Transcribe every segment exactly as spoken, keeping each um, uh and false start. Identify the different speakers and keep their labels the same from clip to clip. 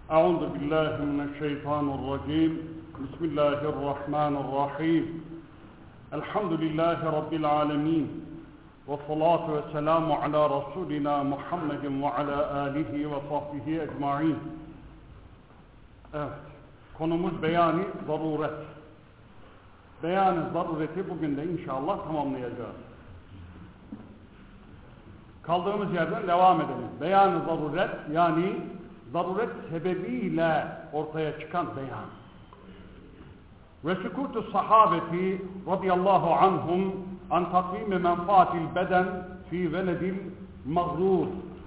Speaker 1: أعوذ بالله من الشيطان الرجيم بسم الله الرحمن الرحيم الحمد لله رب العالمين والصلاة والسلام على رسولنا محمد وعلى آله وصحبه أجمعين. Evet, konumuz beyan-ı zaruret. Beyan-ı zarureti bugün de inşallah tamamlayacağız. Kaldığımız yerden devam edelim. Beyan-ı zaruret, yani zaruret sebebiyle ortaya çıkan beyan. Ve sükutu sahabeti radıyallahu anhum an takvimi menfaatil beden fi veledil mağrur.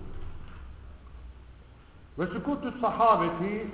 Speaker 1: Ve sükutu sahabeti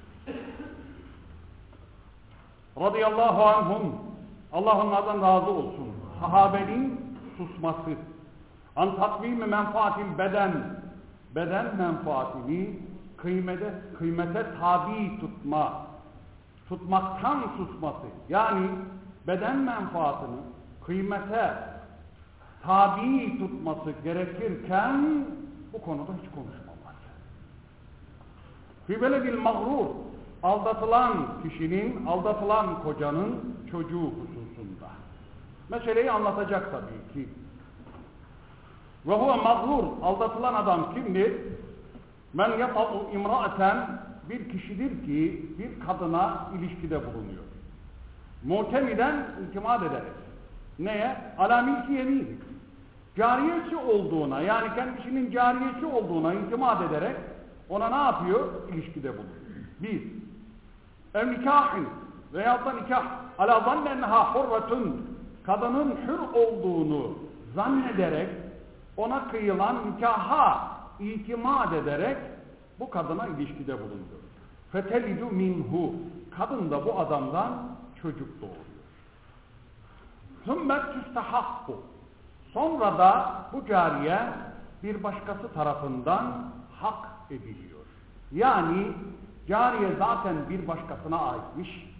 Speaker 1: radıyallahu anhum, Allah onlardan razı olsun, sahabenin susması, an takvimi menfaatil beden, beden menfaatini kıymete, kıymete tabi tutma, tutmaktan susması, yani beden menfaatini kıymete tabi tutması gerekirken bu konuda hiç konuşmaması. Fi veledil mağrur, aldatılan kişinin, aldatılan kocanın çocuğu hususunda. Meseleyi anlatacak tabii ki. Ve huve mağrur, aldatılan adam kimdir? Men yata'u imra'aten, bir kişidir ki bir kadına ilişkide bulunuyor. Mu'temiden itimat ederek. Neye? Ala milki yemini. Cariyesi olduğuna, yani kendisinin cariyesi olduğuna itimat ederek ona ne yapıyor? İlişkide bulunuyor. Bir, ev nikahin veyahut da nikah ala zannenha hurretun, kadının hür olduğunu zannederek ona kıyılan nikaha itimat ederek bu kadına ilişkide bulunuyor. Fetelidu minhu, kadın da bu adamdan çocuk doğuruyor. Sümmet tüstehakku, sonra da bu cariye bir başkası tarafından hak ediliyor. Yani cariye zaten bir başkasına aitmiş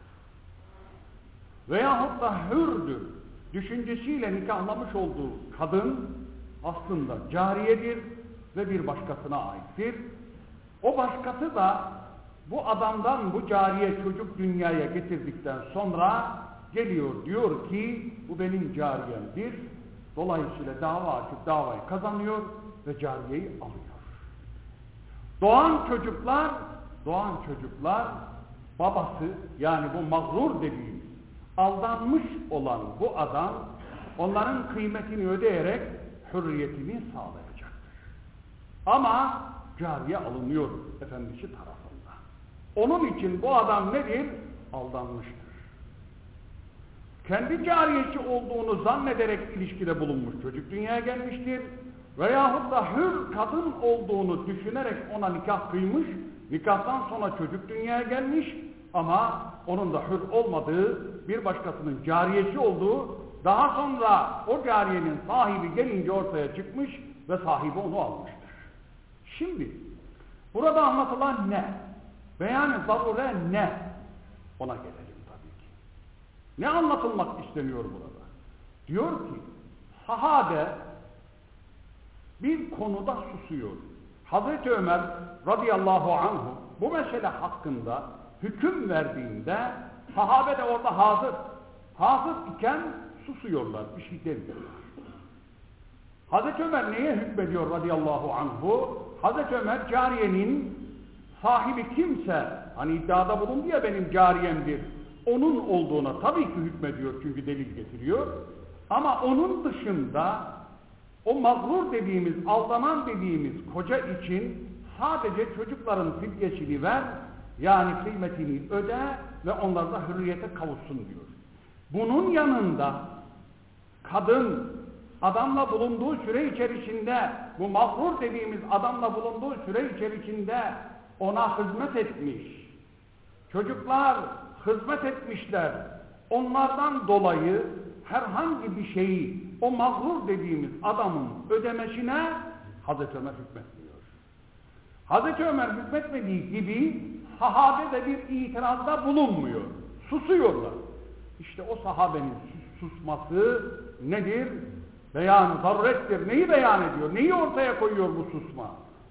Speaker 1: veyahut da hürdür düşüncesiyle nikahlamış olduğu kadın aslında cariyedir ve bir başkasına aittir. O başkası da bu adamdan bu cariye çocuk dünyaya getirdikten sonra geliyor, diyor ki bu benim cariyemdir. Dolayısıyla dava açıp davayı kazanıyor ve cariyeyi alıyor. Doğan çocuklar, doğan çocuklar babası, yani bu mağrur dediğimiz aldanmış olan bu adam onların kıymetini ödeyerek hürriyetini sağlayacaktır. Ama cariye alınıyor efendisi tarafından. Onun için bu adam nedir? Aldanmıştır. Kendi cariyesi olduğunu zannederek ilişkide bulunmuş, çocuk dünyaya gelmiştir. Veyahut da hür kadın olduğunu düşünerek ona nikah kıymış, nikahtan sonra çocuk dünyaya gelmiş ama onun da hür olmadığı, bir başkasının cariyesi olduğu, daha sonra o cariyenin sahibi gelince ortaya çıkmış ve sahibi onu almıştır. Şimdi burada anlatılan ne? Beyan-ı zarure ne? Ona gelelim tabii ki. Ne anlatılmak isteniyor burada? Diyor ki sahabe bir konuda susuyor. Hazreti Ömer radıyallahu anhu bu mesele hakkında hüküm verdiğinde sahabe de orada hazır. Hazır iken susuyorlar, bir şey demiyorlar. Hazreti Ömer neye hükmediyor radıyallahu anhu? Hazreti Ömer cariyenin sahibi kimse, hani iddiada bulundu ya benim cariyemdir, onun olduğuna tabii ki hükmediyor çünkü delil getiriyor. Ama onun dışında o mağrur dediğimiz, aldanan dediğimiz koca için sadece çocukların fidyesini ver, yani kıymetini öde ve onlar da hürriyete kavuşsun diyor. Bunun yanında kadın adamla bulunduğu süre içerisinde, bu mağrur dediğimiz adamla bulunduğu süre içerisinde ona hizmet etmiş. Çocuklar hizmet etmişler. Onlardan dolayı herhangi bir şeyi o mağrur dediğimiz adamın ödemesine Hazreti Ömer hükmetmiyor. Hazreti Ömer hükmetmediği gibi sahabe de bir itirazda bulunmuyor. Susuyorlar. İşte o sahabenin susması nedir? Beyan-ı zarurettir. Neyi beyan ediyor? Neyi ortaya koyuyor bu susma?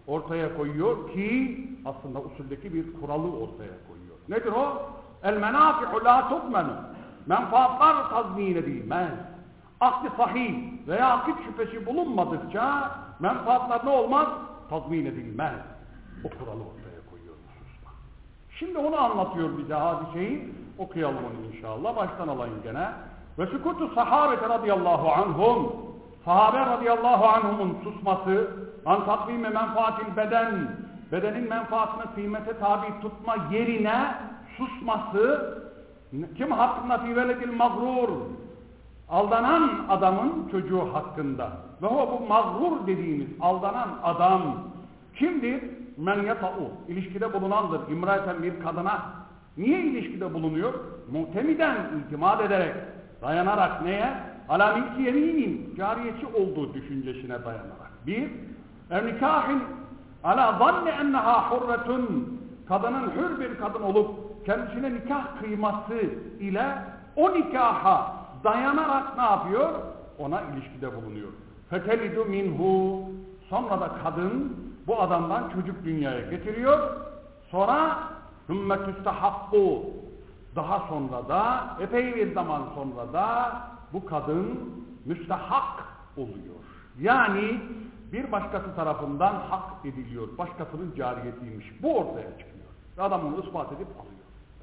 Speaker 1: ortaya koyuyor ki aslında usuldeki bir kuralı ortaya koyuyor. Nedir o? El menafi'u la tukmenu. Menfaatlar tazmin edilmez. Akli sahih veya akit şüphesi bulunmadıkça menfaatlar ne olmaz? Tazmin edilmez. O kuralı ortaya koyuyor hususta. Şimdi onu anlatıyor bize hadiseyi. Okuyalım onu inşallah. Baştan alayım gene. Ve sükutu sahabete radıyallahu anhum. Sahabe radıyallahu anhumun susması, an takvime menfaatil beden, bedenin menfaatını kıymete tabi tutma yerine susması, kim hakkında fi veledil mağrur, aldanan adamın çocuğu hakkında. Ve o bu mağrur dediğimiz aldanan adam kimdir? Men yata'u, ilişkide bulunandır. İmraten bir kadına. Niye ilişkide bulunuyor? Muhtemiden, itimat ederek, dayanarak neye? Ala milki yeminin, cariyesi olduğu düşüncesine dayanarak. Bir, ev nikahin ala zanne enneha hurretun, kadının hür bir kadın olup kendisine nikah kıyması ile o nikaha dayanarak ne yapıyor? Ona ilişkide bulunuyor. Fetelidu minhu, sonra da kadın bu adamdan çocuk dünyaya getiriyor. Sonra hümmetüstehakku, daha sonra da epey bir zaman sonra da bu kadın müstehak oluyor. Yani bir başkası tarafından hak ediliyor. Başkasının cariyetiymiş. Bu ortaya çıkıyor. Ve adam onu ispat edip alıyor.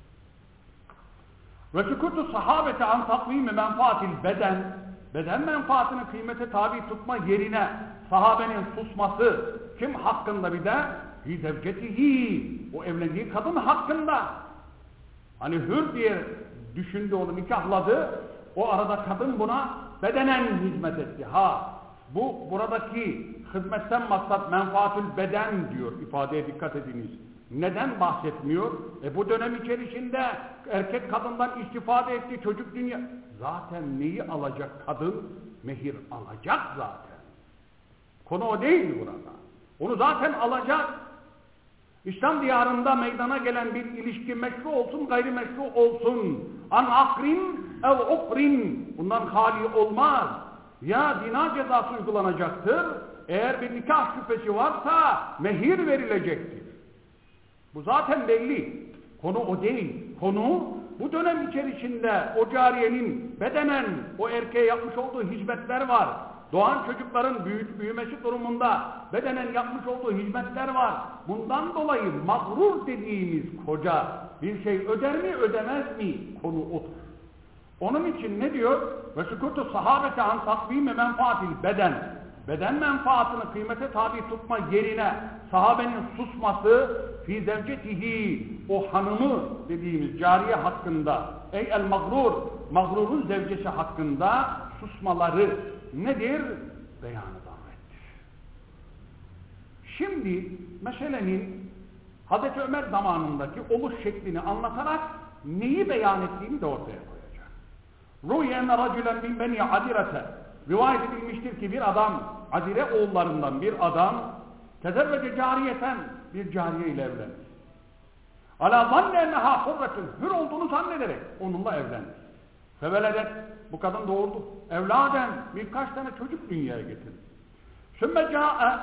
Speaker 1: Ve sükutu sahabete an takvimi menfaatil beden, beden menfaatini kıymete tabi tutma yerine sahabenin susması kim hakkında bir de? Hi zevcetihi, o evlendiği kadın hakkında. Hani hür diye düşündü, onu nikahladı. O arada kadın buna bedenen hizmet etti. Ha, bu buradaki hizmetten maksat menfaatül beden diyor, ifadeye dikkat ediniz. Neden bahsetmiyor? E bu dönem içerisinde erkek kadından istifade etti, çocuk dünya. Zaten neyi alacak kadın? Mehir alacak zaten. Konu o değil burada. Onu zaten alacak. İslam diyarında meydana gelen bir ilişki meşru olsun, gayrimeşru olsun. An akrin ev ukrin. Bundan hali olmaz. Ya zina cezası uygulanacaktır. Eğer bir nikah şüphesi varsa mehir verilecektir. Bu zaten belli. Konu o değil. Konu bu dönem içerisinde o cariyenin bedenen o erkeğe yapmış olduğu hizmetler var. Doğan çocukların büyü, büyümesi durumunda bedenen yapmış olduğu hizmetler var. Bundan dolayı mağrur dediğimiz koca bir şey öder mi ödemez mi? Konu odur. Onun için ne diyor? Ve sükutu sahabete an takvime menfaatil beden. Beden menfaatını kıymete tabi tutma yerine sahabenin susması fi zevcetihi, o hanımı dediğimiz cariye hakkında, ey el mağrur, mağrurun zevcesi hakkında susmaları nedir? Beyanı davettir. Şimdi meselenin Hazreti Ömer zamanındaki oluş şeklini anlatarak neyi beyan ettiğini de ortaya koyacak. Rüyene racülen min beni adirete, rivayet edilmiştir ki bir adam, Adire oğullarından bir adam tezevvece cariyeten, bir cariye ile evlenmiş. Ala zanne enneha hurretun, hür olduğunu zannederek onunla evlenmiş. Feveledet, bu kadın doğurdu. Evladen, birkaç tane çocuk dünyaya getirdi. Sümme câe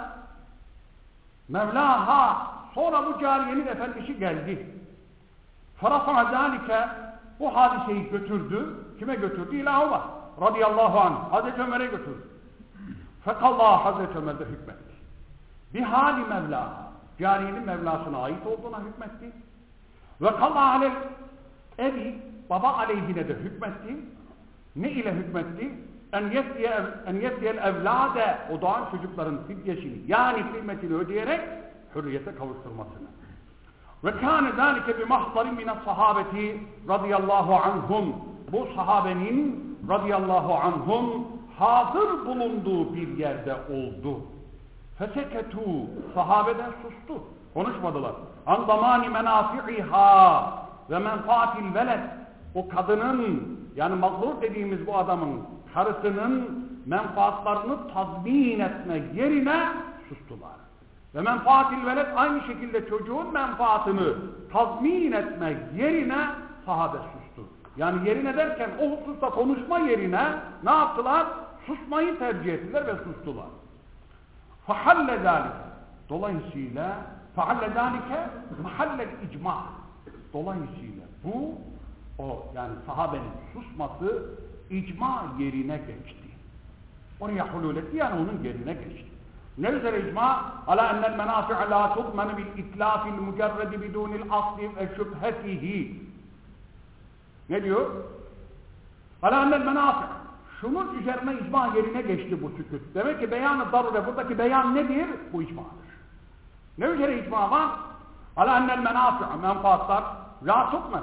Speaker 1: Mevlaha, sonra bu cariyenin efendisi geldi. Ferafa zâlike, bu hadiseyi götürdü. Kime götürdü? İlâ Ömer radıyallahu anh, Hazreti Ömer'e götürdü. Fekallah, Hazreti Ömer'de hükmetti. Bir hali Mevla, cariyenin Mevlasına ait olduğuna hükmetti. Ve kallah alel evi, baba aleyhine de hükmetti. Ne ile hükmetti? En yetiyel evlade, o doğan çocukların fidyesini, yani kıymetini ödeyerek hürriyete kavuşturmasını. Ve kâne zâlike bi mahzarin mine sahabeti radıyallahu anhum, bu sahabenin radıyallahu anhum hazır bulunduğu bir yerde oldu. Feseketu, sahabeden sustu, konuşmadılar. An zamani menafi'iha ve menfaatil veled, o kadının, yani mağrur dediğimiz bu adamın karısının menfaatlarını tazmin etme yerine sustular. Ve menfaatil veled, aynı şekilde çocuğun menfaatını tazmin etme yerine sahabe sustu. Yani yerine derken o hususta konuşma yerine ne yaptılar? Susmayı tercih ettiler ve sustular. فَحَلَّ ذَٰلِكَ, Dolayısıyla فَعَلَّ ذَٰلِكَ مَحَلَّ الْاِجْمَعِ. Dolayısıyla bu, o yani sahabenin susması icma yerine geçti. Oraya hulul etti, yani onun yerine geçti. Ne üzere icma? Ala ennel menafi'a la tu'menu bil itlafil mücerredi bidunil asli ve şüphetihi. Ne diyor? Ala ennel menafi'. Şunun üzerine icma yerine geçti bu sükut. Demek ki beyan-ı darure, buradaki beyan nedir? Bu icmadır. Ne üzere icma var? Ala ennel menafi'a, menfaatlar la tu'menu.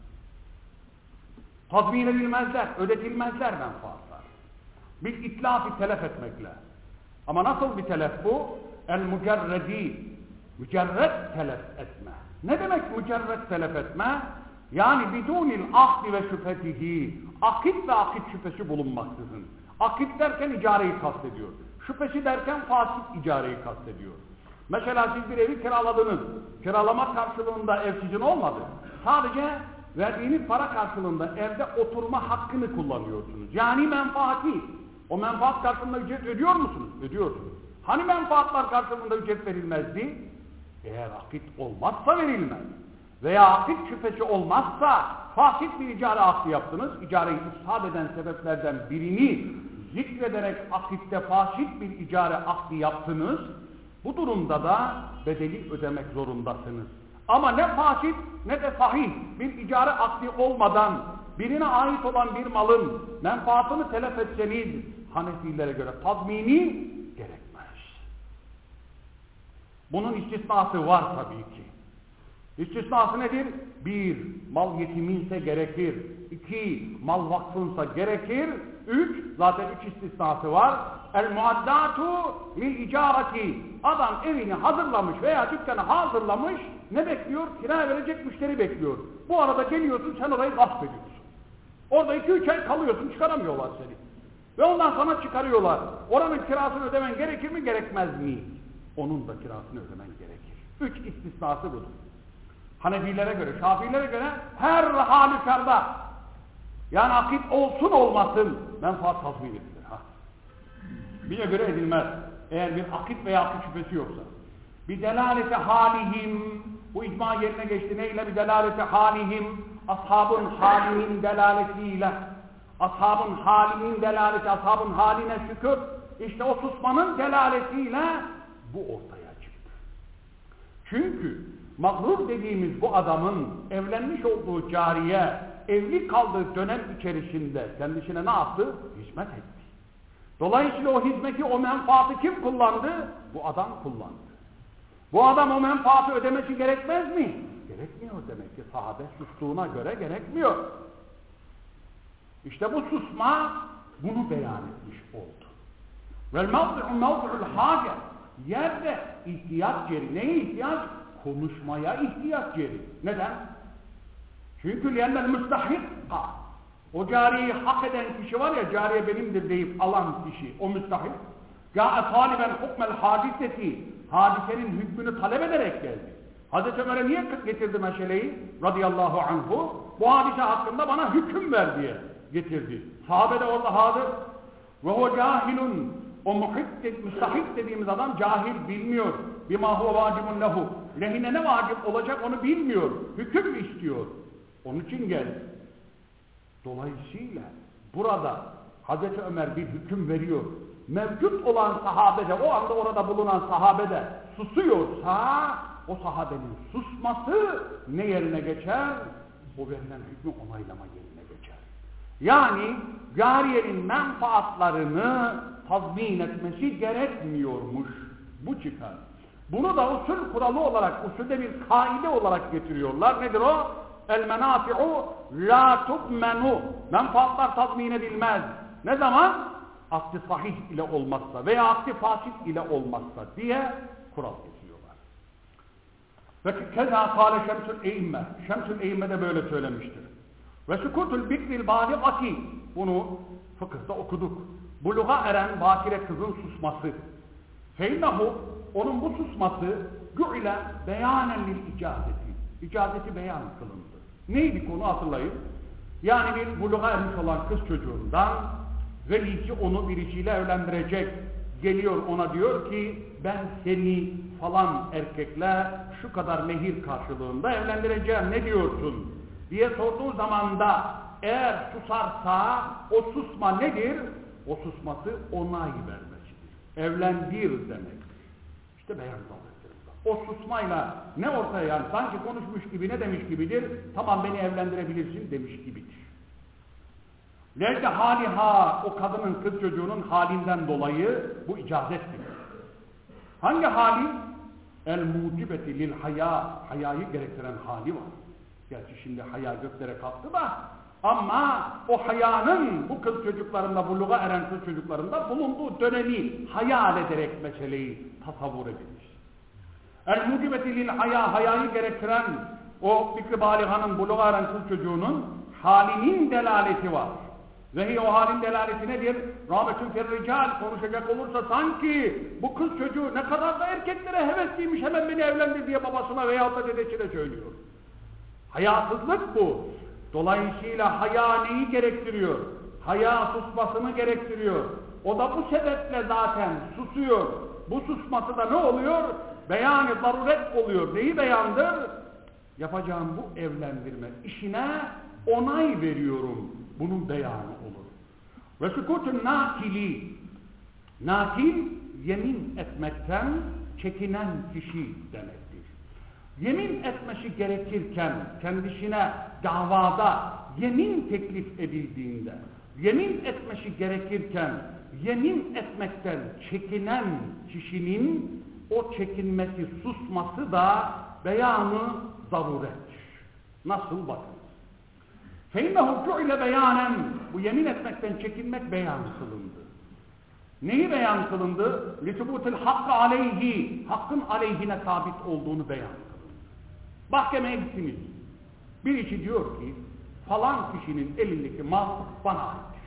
Speaker 1: Tazmin edilmezler, ödetilmezler menfaatlar. Bir itlafı telef etmekle. Ama nasıl bir telef bu? El mücerredi, mücerred telef etme. Ne demek mücerred telef etme? Yani bidunil akdi ve şüphetihi, akit ve akit şüphesi bulunmaksızın. Akit derken icareyi kastediyor. Şüphesi derken fasit icareyi kastediyor. Mesela siz bir evi kiraladınız. Kiralama karşılığında ev sizin olmadı. Sadece verdiğiniz para karşılığında evde oturma hakkını kullanıyorsunuz. Yani menfaati. O menfaat karşılığında ücret ödüyor musunuz? Ödüyorsunuz. Hani menfaatlar karşılığında ücret verilmezdi? Eğer akit olmazsa verilmez. Veya akit şüphesi olmazsa fasit bir icare akdi yaptınız. İcareyi ifsad eden sebeplerden birini zikrederek akitte fasit bir icare akdi yaptınız. Bu durumda da bedeli ödemek zorundasınız. Ama ne fasit ne de sahih bir icare akdi olmadan birine ait olan bir malın menfaatını telef etseniz Hanefilere göre tazmini gerekmez. Bunun istisnası var tabii ki. İstisnası nedir? Bir, mal yetiminse gerekir. İki, mal vakfınsa gerekir. Üç, zaten üç istisnası var. El muaddatu lil icareti. Adam evini hazırlamış veya dükkanı hazırlamış. Ne bekliyor? Kira verecek müşteri bekliyor. Bu arada geliyorsun, sen orayı gasp ediyorsun. Orada iki üç ay kalıyorsun, çıkaramıyorlar seni. Ve ondan sonra çıkarıyorlar. Oranın kirasını ödemen gerekir mi, gerekmez mi? Onun da kirasını ödemen gerekir. Üç istisnası budur. Hanefilere göre, Şafilere göre her halükarda, yani akit olsun olmasın menfaat tazmin edilir. Ha. Birine göre edilmez. Eğer bir akit veya akit şüphesi yoksa. Bir delaleti halihim, bu icma yerine geçti. Neyle bir delaleti halihim? Ashabın halinin delaletiyle. Ashabın halinin delaleti, ashabın haline şükür. İşte o susmanın delaletiyle bu ortaya çıktı. Çünkü mağrur dediğimiz bu adamın evlenmiş olduğu cariye, evli kaldığı dönem içerisinde kendisine ne yaptı? Hizmet etti. Dolayısıyla o hizmeti, o menfaatı kim kullandı? Bu adam kullandı. Bu adam o menfaatı ödemesi gerekmez mi? Gerekmiyor demek ki. Sahabe sustuğuna göre gerekmiyor. İşte bu susma bunu beyan etmiş oldu. Vel mevdu'u mevdu'ul hace. Yerde ihtiyaç yeri. Neye ihtiyaç? Konuşmaya ihtiyaç yeri. Neden? Çünkü liyennel müstahikka. O cariyeyi hak eden kişi var ya, cariye benimdir deyip alan kişi, o müstahik. Gâe taliben hukmel hadiseti. Hadisenin hükmünü talep ederek geldi. Hazreti Ömer'e niye getirdi meseleyi? Radıyallahu anhu. Bu hadise hakkında bana hüküm ver diye getirdi. Sahabe de orada hazır. Ve o cahilun. O muhit, müstahik dediğimiz adam cahil, bilmiyor. Bima huve vacibun lehu. Lehine ne vacip olacak onu bilmiyor. Hüküm istiyor. Onun için geldi. Dolayısıyla burada Hazreti Ömer bir hüküm veriyor. Mevcut olan sahabede, o anda orada bulunan sahabede susuyorsa o sahabenin susması ne yerine geçer? O verilen hükmü onaylama yerine geçer. Yani cariyenin menfaatlarını tazmin etmesi gerekmiyormuş. Bu çıkar. Bunu da usul kuralı olarak, usulde bir kaide olarak getiriyorlar. Nedir o? El menafi'u la tu'menu. Menfaatlar tazmin edilmez. Ne zaman? Akdi sahih ile olmazsa veya akdi fasit ile olmazsa diye kural getiriyorlar. Ve keza kâle Şemsül Eymme. Şemsül Eymme de böyle söylemiştir. Ve sukutul bikril bâligati. Bunu fıkıhta okuduk. Buluğa eren bakire kızın susması. Feynahu, onun bu susması gü'ile beyanen lil icazeti. İcazeti beyan kılındı. Neydi konu hatırlayın. Yani bir buluğa ermiş olan kız çocuğundan velisi onu birisiyle evlendirecek. geliyor ona diyor ki ben seni falan erkekle şu kadar mehir karşılığında evlendireceğim, ne diyorsun diye sorduğu zaman da eğer susarsa o susma nedir? O susması onay vermesidir. Evlendir demek. İşte beyan davranıştır. O susmayla ne ortaya, yani sanki konuşmuş gibi, ne demiş gibidir? Tamam, beni evlendirebilirsin demiş gibidir. Nerede haliha, o kadının, kız çocuğunun halinden dolayı bu icazettir. Hangi hali? El mucibeti lil haya, hayayı gerektiren hali var. Gerçi şimdi haya göklere kalktı da, ama o hayanın bu kız çocuklarında, buluğa eren kız çocuklarında bulunduğu dönemi hayal ederek meseleyi tasavvur edilmiş. El mucibeti lil haya, hayayı gerektiren o bikri balihanın, buluğa eren kız çocuğunun halinin delaleti var. Ve o halin delaleti nedir? Rahmetün ferrical, konuşacak olursa sanki bu kız çocuğu ne kadar da erkeklere hevesliymiş, hemen beni evlendir diye babasına veyahut da dedesine söylüyor. Hayasızlık bu. Dolayısıyla haya neyi gerektiriyor? Haya susmasını gerektiriyor. O da bu sebeple zaten susuyor. Bu susması da ne oluyor? Beyan-ı zaruret oluyor. Neyi beyandır? Yapacağım bu evlendirme işine onay veriyorum. Bunun beyanı olur. Ve sükûtun nakili. Nakil, yemin etmekten çekinen kişi demektir. Yemin etmesi gerekirken kendisine davada yemin teklif edildiğinde, yemin etmesi gerekirken yemin etmekten çekinen kişinin o çekinmesi, susması da beyanı zarurettir. Nasıl bakın? فَاِنَّهُ جُعِلَ beyanen, bu yemin etmekten çekinmek beyan kılındı. Neyi beyan kılındı? لِتُبُوتِ الْحَقِّ عَلَيْهِ, hakkın aleyhine sabit olduğunu beyan kılındı. Mahkemeye gittiniz. Birisi diyor ki falan kişinin elindeki mal bana aittir.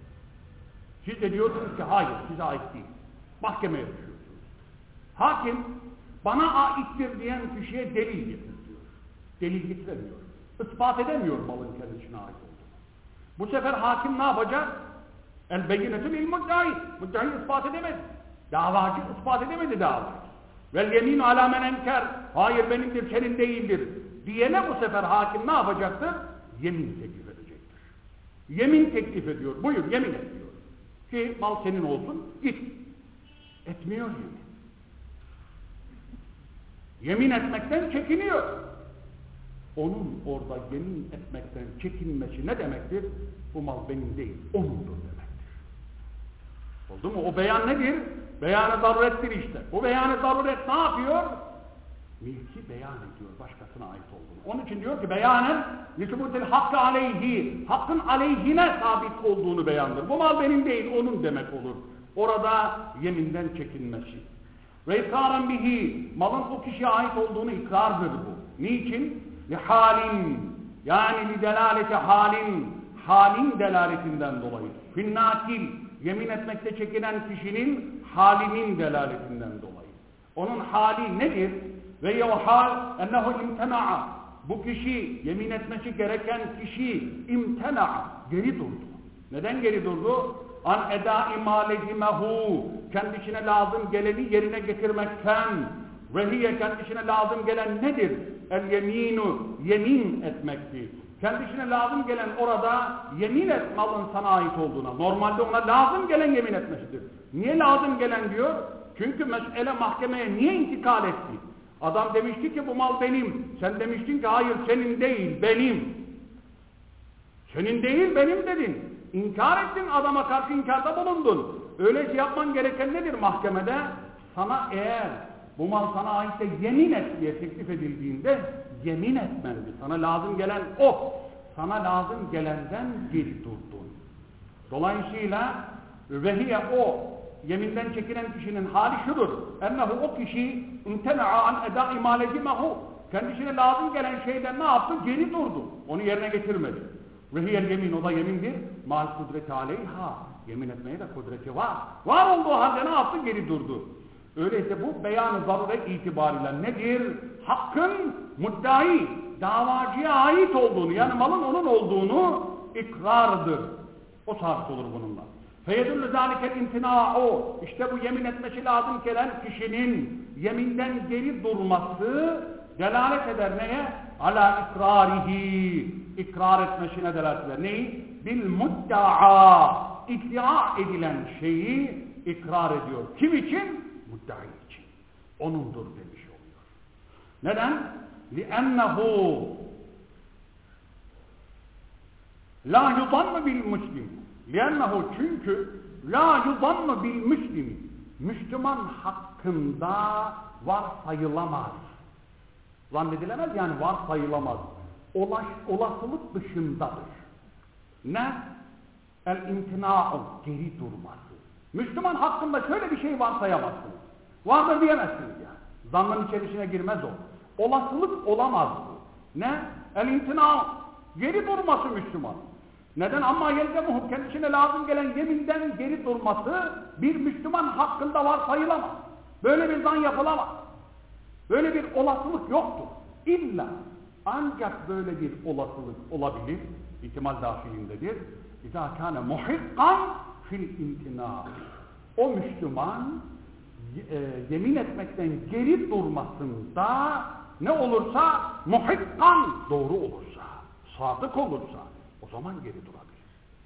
Speaker 1: Siz de diyorsunuz ki hayır, size ait değil. Mahkemeye düşüyorsunuz. Hakim bana aittir diyen kişiye delil getir diyor. Delil getiremiyor. İspat edemiyor malın kendisine ait olduğunu. Bu sefer hakim ne yapacak? El beyinetü lil muddai. Muddai ispat edemedi. Davacı ispat edemedi davacı. Vel yeminu ala men enker. Hayır benimdir, senin değildir diyene bu sefer hakim ne yapacaktır? Yemin teklif edecektir. Yemin teklif ediyor. Buyur yemin et diyor. Ki mal senin olsun, git. Etmiyor yemin. Yemin etmekten çekiniyor. Onun orada yemin etmekten çekinmesi ne demektir? Bu mal benim değil, onundur demektir. Oldu mu? O beyan nedir? Beyan-ı zarurettir işte. Bu beyan-ı zaruret ne yapıyor? Milki beyan ediyor başkasına ait olduğunu. Onun için diyor ki beyanen lütumutil hakkı aleyhi, hakkın aleyhine sabit olduğunu beyandır. Bu mal benim değil, onun demek olur. Orada yeminden çekinmesi. Ve ikraren bihi, malın o kişiye ait olduğunu ikrardır bu. Niçin? Lihalin, yani li delaleti halin, halin delaletinden dolayı. Finnakil, yemin etmekte çekinen kişinin halinin delaletinden dolayı. Onun hali nedir? Ve yevhal ennehu imtena'a. Bu kişi, yemin etmesi gereken kişi imtena'a, geri durdu. Neden geri durdu? An edâ imâlezimehu, kendisine lazım geleni yerine getirmekten. Ve hiye, kendisine lazım gelen nedir? El yeminu, yemin etmektir. Kendisine lazım gelen orada yemin et malın sana ait olduğuna. Normalde ona lazım gelen yemin etmesidir. Niye lazım gelen diyor? Çünkü mesele mahkemeye niye intikal etti? Adam demişti ki bu mal benim. Sen demiştin ki hayır senin değil, benim. Senin değil, benim dedin. İnkar ettin, adama karşı inkarda bulundun. Öyleyse yapman gereken nedir mahkemede? Sana eğer bu mal sana ait de yemin et diye teklif edildiğinde yemin etmendi. Sana lazım gelen o. Sana lazım gelenden geri durdun. Dolayısıyla vehiye o, yeminden çekilen kişinin hali şudur. Ennehu o kişi imtena'a an eda imalezimehu. Kendisine lazım gelen şeyden ne yaptı? Geri durdu. Onu yerine getirmedi. Vehiyel yemin, o da yemindir. Mal kudreti aleyha. Yemin etmeye de kudreti var. Var olduğu halde ne yaptı? Geri durdu. Öyleyse bu beyan-ı zaruret itibariyle nedir? Hakkın muddai, davacıya ait olduğunu, yani malın onun olduğunu ikrardır. O sabit olur bununla. فَيَدُلُّ ذَٰلِكَ الْاِمْتِنَاءُ İşte bu yemin etmesi lazım gelen kişinin yeminden geri durması delalet eder neye? عَلَى اِقْرَارِهِ İkrar etmesine delalet eder. Neyi? بِالْمُدَّعَى İddia edilen şeyi ikrar ediyor. Kim için? Muddai için. Onundur demiş oluyor. Neden? لِأَنَّهُ لَا يُضَنُّ بِالْمُسْلِمِ لِأَنَّهُ çünkü لَا يُضَنُّ بِالْمُسْلِمِ Müslüman hakkında varsayılamaz. Zannedilemez yani varsayılamaz. Olaş, olasılık dışındadır. Ne? El-imtina'u geri durması. Müslüman hakkında şöyle bir şey varsayamazsınız. Vardır diyemezsiniz yani. Zannın içerisine girmez o. Olasılık olamaz bu. Ne? El-imtina'u geri durması Müslüman. Neden? Amma yelzemuhu kendisine lazım gelen yeminden geri durması bir Müslüman hakkında varsayılamaz. Böyle bir zan yapılamaz. Böyle bir olasılık yoktur. İlla ancak böyle bir olasılık olabilir. İhtimal dahilindedir. İzâ kâne muhikkan fil imtinâ. O Müslüman e, yemin etmekten geri durmasında ne olursa muhikkan doğru olursa, sadık olursa o zaman geri durabilir.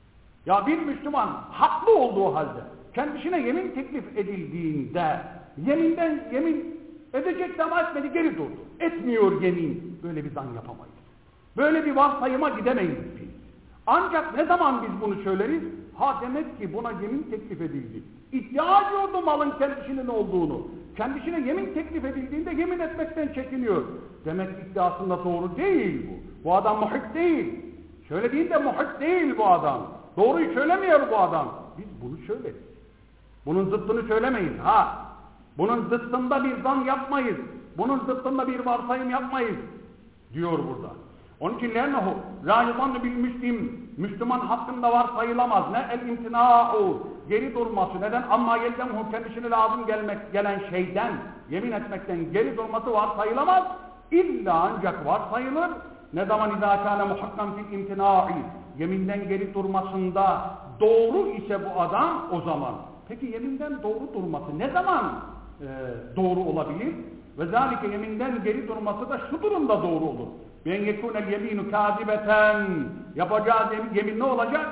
Speaker 1: Ya bir Müslüman haklı olduğu halde kendisine yemin teklif edildiğinde yeminden yemin edecek ama etmedi geri durdu. Etmiyor yemin. Böyle bir zan yapamayız. Böyle bir varsayıma gidemeyiz biz. Ancak ne zaman biz bunu söyleriz? Ha demek ki buna yemin teklif edildi. İddia ediyordu malın kendisinin olduğunu. Kendisine yemin teklif edildiğinde yemin etmekten çekiniyor. Demek iddiasında doğru değil bu. Bu adam muhik değil. Söylediğinde muhik değil bu adam. Doğruyu söylemiyor bu adam. Biz bunu söyleriz. Bunun zıttını söylemeyiz. Ha. Bunun zıttında bir zan yapmayız. Bunun zıttında bir varsayım yapmayız. Diyor burada. Onun için لَنَّهُ لَا يُظَنُّ بِالْمُسْلِمِ Müslüman hakkında varsayılamaz. Ne? El-imtina'u geri durması. Neden? Amma yelzemuhu kendisine lazım gelmek, gelen şeyden, yemin etmekten geri durması varsayılamaz. İlla ancak varsayılır. Ne zaman اِذَا كَانَ مُحَقًّا فِي الْاِمْتِنَاءِ Yeminden geri durmasında doğru ise bu adam o zaman. Peki yeminden doğru durması ne zaman e, doğru olabilir? Ve zâlike yeminden geri durması da şu durumda doğru olur. Ben yekunel yeminu kâzibeten yapacağı yemin ne olacak?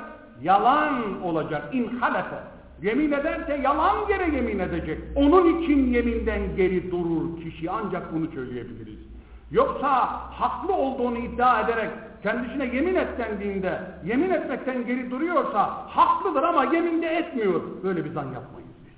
Speaker 1: Yalan olacak. İn halefe. Yemin ederse yalan yere yemin edecek. Onun için yeminden geri durur kişi. Ancak bunu söyleyebiliriz. Yoksa haklı olduğunu iddia ederek kendisine yemin et dendiğinde yemin etmekten geri duruyorsa haklıdır ama yeminde etmiyor. Böyle bir zan yapmayız biz.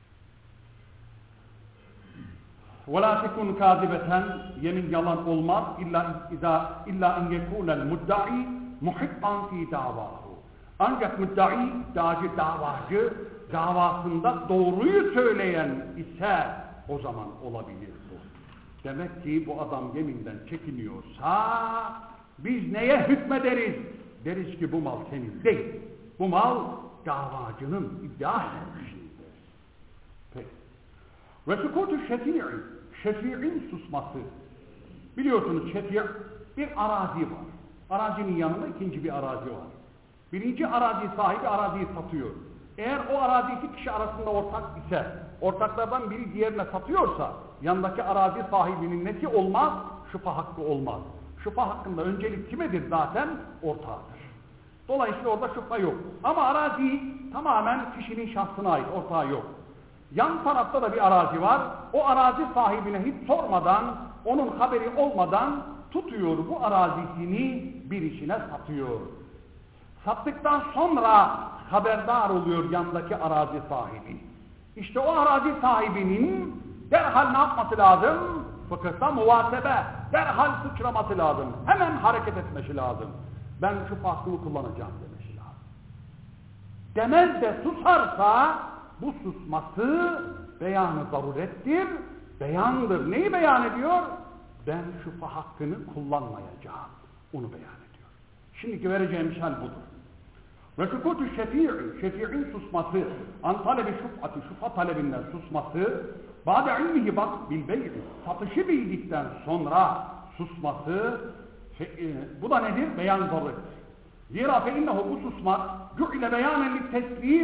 Speaker 1: وَلَا تَكُنْ كَاذِبَةً Yemin yalan olmaz. İlla اِنْ يَكُونَ الْمُدَّعِي مُحِقًّا ف۪ي دَعْوَاهُ Ancak müddai, iddiacı, davacı davasında doğruyu söyleyen ise o zaman olabilir bu. Demek ki bu adam yeminden çekiniyorsa biz neye hükmederiz? Deriz ki bu mal senin değil. Bu mal davacının iddia etmişindir. Peki. Ve sukutu şefi'i, şefi'in susması. Biliyorsunuz şefi' bir arazi var. Arazinin yanında ikinci bir arazi var. Birinci arazi sahibi araziyi satıyor. Eğer o arazi iki kişi arasında ortak ise, ortaklardan biri diğerine satıyorsa, yanındaki arazi sahibinin nesi olmaz? Şüphe hakkı olmaz. Şüphe hakkında öncelik kimedir zaten? Ortağıdır. Dolayısıyla orada şüphe yok. Ama arazi tamamen kişinin şahsına ait, ortağı yok. Yan tarafta da bir arazi var. O arazi sahibine hiç sormadan, onun haberi olmadan tutuyor bu arazisini birisine satıyor. Sattıktan sonra haberdar oluyor yandaki arazi sahibi. İşte o arazi sahibinin derhal ne yapması lazım? Fıkıhta muhasebe, derhal sıçraması lazım. Hemen hareket etmesi lazım. Ben şu hakkımı kullanacağım demesi lazım. Demez de susarsa bu susması beyanı zarurettir, beyandır. Neyi beyan ediyor? Ben şu hakkını kullanmayacağım. Onu beyan ediyor. Şimdiki vereceğim misal budur. Ve sukutu şefi'i, şefi'in susması, an talebi şuf'ati, şuf'a talebinden susması, ba'de ilmihi bak bil bey'i, satışı bildikten sonra susması, bu da nedir? Beyan zaruret. Zira fe innehu bu susmak, cu'ile beyanen li teslim,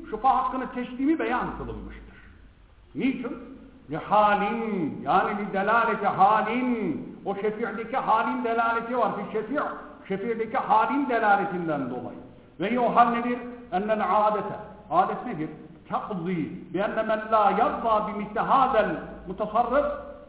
Speaker 1: şufa hakkını teslimi beyan kılınmıştır. Niçin? Li halin, yani li delaleti halin, o şefi'deki halin delaleti var. Fi şefi' şefi'deki halin delaletinden dolayı. Ve o hal nedir? Ennel adete. Adet nedir? Takzi bi enne men la yarda bi misli hadel mutasarrif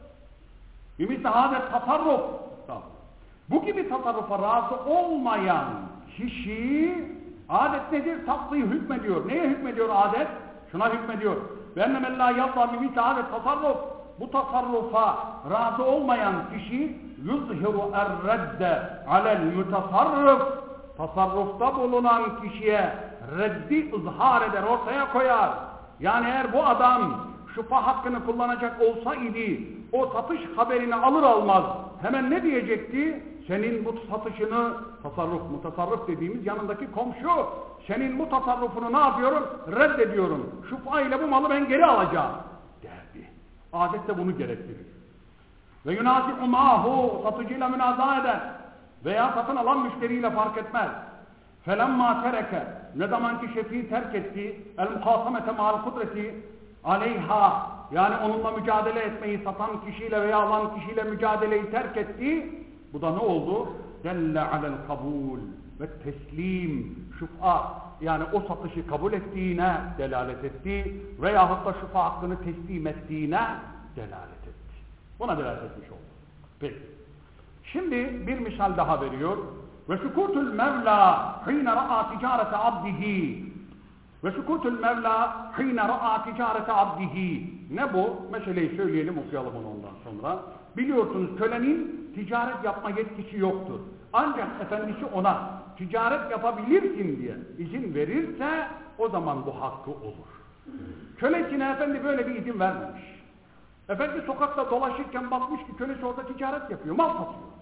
Speaker 1: bi misli hadel tasarruf. Bu gibi tasarrufa razı olmayan kişi adet nedir? Takzi'yi hükmediyor. Neye hükmediyor adet? Şuna hükmediyor. Ve enne men la yarda bi misli hadel tasarruf. Bu tasarrufa razı olmayan kişi yuzhiru er-redde alel mutasarrif. Tasarrufta bulunan kişiye reddi ızhar eder, ortaya koyar. Yani eğer bu adam şufa hakkını kullanacak olsaydı, o satış haberini alır almaz hemen ne diyecekti? Senin bu satışını, tasarruf, mutasarrif dediğimiz yanındaki komşu, senin bu tasarrufunu ne yapıyorum? Reddediyorum. Şufa ile bu malı ben geri alacağım derdi. Adet de bunu gerektirir. Ve yunazi'u mahu, satıcıyla münaza eder. Veya satın alan müşteriyle fark etmez. فَلَمَّا tereke, ne zaman ki şefi'i terk etti, el-muhasamete ma'al kudreti aleyha, yani onunla mücadele etmeyi satan kişiyle veya alan kişiyle mücadeleyi terk etti, bu da ne oldu? Delle alel kabul ve teslim, şufa, yani o satışı kabul ettiğine delalet etti veyahut da şufa hakkını teslim ettiğine delalet etti. Buna delalet etmiş oldu. Peki. Şimdi bir misal daha veriyor. Ve sukutul mevla hine ra'a ticarete abdihi. Ve sukutul mevla hine ra'a ticarete abdihi. Ne bu? Meseleyi söyleyelim, okuyalım onu ondan sonra. Biliyorsunuz kölenin ticaret yapma yetkisi yoktur. Ancak efendisi ona ticaret yapabilirsin diye izin verirse o zaman bu hakkı olur. Kölesine efendi böyle bir izin vermemiş. Efendi sokakta dolaşırken bakmış ki kölesi orada ticaret yapıyor, mal satıyor.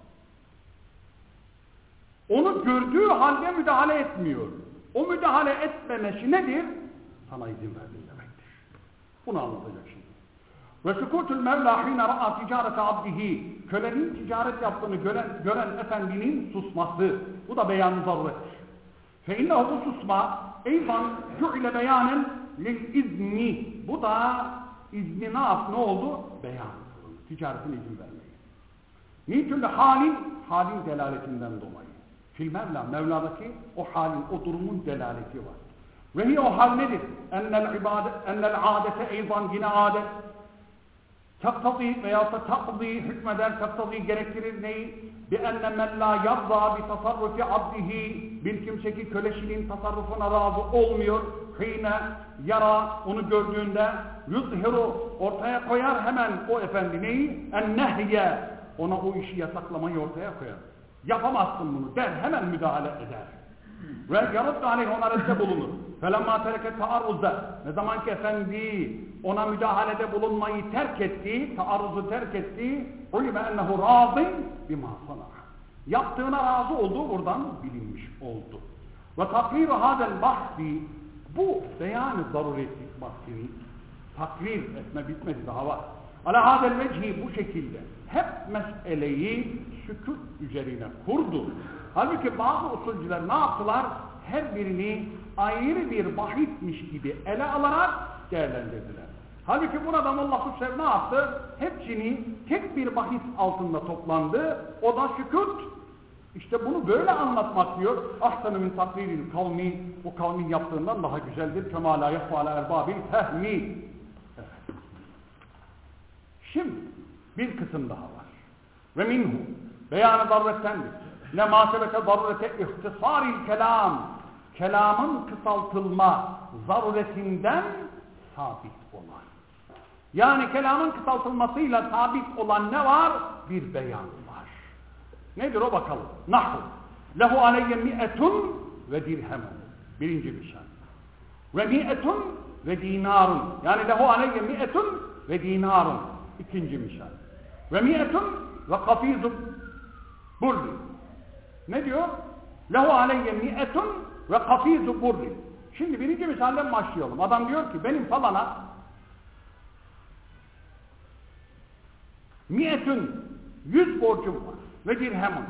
Speaker 1: Onu gördüğü halde müdahale etmiyor. O müdahale etmemesi nedir? Sana izin verdim demektir. Bunu anlatacak şimdi. Ve sukutul mevla hine ra'a ticarete abdihi. Kölenin ticaret yaptığını gören, gören efendinin susması. Bu da beyan-ı zarurettir. Fe innehu bu susma eyvan ju'ile beyanen lil izni. Bu da izni ne yap, ne oldu? Beyan kılındı. Ticaretin izin vermeyi. Niçin de halin, halin delaletinden dolayı. Fil Mevla, Mevla'daki o halin, o durumun delaleti var. Ve niye o hal nedir? Ennel ibadet, ennel adete eyvan yine adet. Taktazi veyahut da takzi hükmeder, taktazi gerektirir neyi? Bi enne men la yarda bi tasarrufi abdihi. Bir kimse ki kölesinin tasarrufuna razı olmuyor. Hine yara, onu gördüğünde yuzhiru, ortaya koyar hemen o efendi neyi? Ennehye, ona o işi yasaklamayı ortaya koyar. Yapamazsın bunu der, hemen müdahale eder. Ve yarıt aleyh, ona redde bulunur. Felemma tereke taarruzda, ne zaman ki efendi ona müdahalede bulunmayı terk etti, taarruzu terk etti, ulime ennehu razın bima sana. Yaptığına razı olduğu buradan bilinmiş oldu. Ve takrir hadel bahsi, bu beyan-ı zarureti bahsini takrir etme bitmedi, daha var. Ala hadel vecihi, bu şekilde hep meseleyi sükût üzerine kurdu. Halbuki bazı usulcüler ne yaptılar? Her birini ayrı bir bahitmiş gibi ele alarak değerlendirdiler. Halbuki burada Allah-u Sev ne yaptı? Hepsini tek bir bahis altında toplandı. O da sükût. İşte bunu böyle anlatmak diyor. Ahsanu min takriril kavmi, o kavmin yaptığından daha güzeldir. Kemâ lâ yehvâle erbâbil fehmi. Şimdi bir kısım daha var. Ve minhu, beyan-ı zarurettendir. Ne mâsebete zarurete ihtisâril kelam, kelamın kısaltılma zaruretinden sabit olan. Yani kelamın kısaltılmasıyla sabit olan ne var? Bir beyan var. Nedir o bakalım? Nahu, lehu aleyye mi'etun ve dirhemun. Birinci misal. Ve mi'etun ve dinarun. Yani lehu aleyye mi'etun ve dinarun. İkinci misal. Ve mi'etun ve kafizun burri. Ne diyor? Lehu aleyye mi'etun ve kafizu burri. Şimdi birinci misalden başlayalım. Adam diyor ki benim falana mi'etun, yüz borcum var ve dirhemun.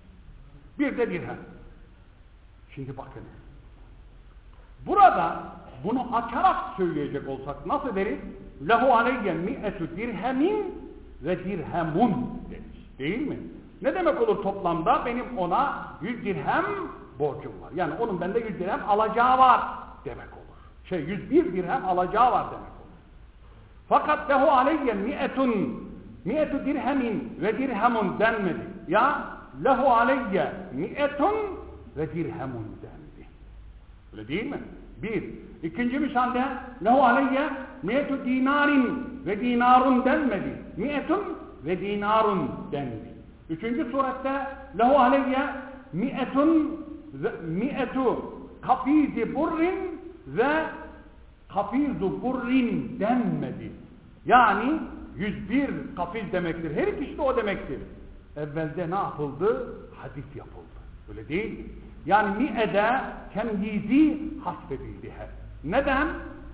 Speaker 1: Bir de dirhem. Şimdi bakın. Burada bunu açarak söyleyecek olsak nasıl deriz? Lehu aleyye mi'etu dirhemin ve dirhemun deriz. Değil mi? Ne demek olur toplamda? Benim ona yüz dirhem borcum var. Yani onun bende yüz dirhem alacağı var demek olur. Şey yüz bir dirhem alacağı var demek olur. Fakat lehu aleyye mi'etun mi'etu dirhemin ve dirhemun denmedi. Ya lehu aleyye mi'etun ve dirhemun dendi. Öyle değil mi? Bir. İkinci misalde lehu aleyye mi'etu dinarin ve dinarun denmedi. Mi'etun ve dinarun dendi. Üçüncü surette lehu aleyye mi'etun ve mi'etu kafizi burrin ve kafizu burrin denmedi. Yani yüz bir kafiz demektir. Her ikisi de o demektir. Evvelde ne yapıldı? Hadis yapıldı. Öyle değil mi? Yani mi'ede temyizi hasfedildi hep. Neden?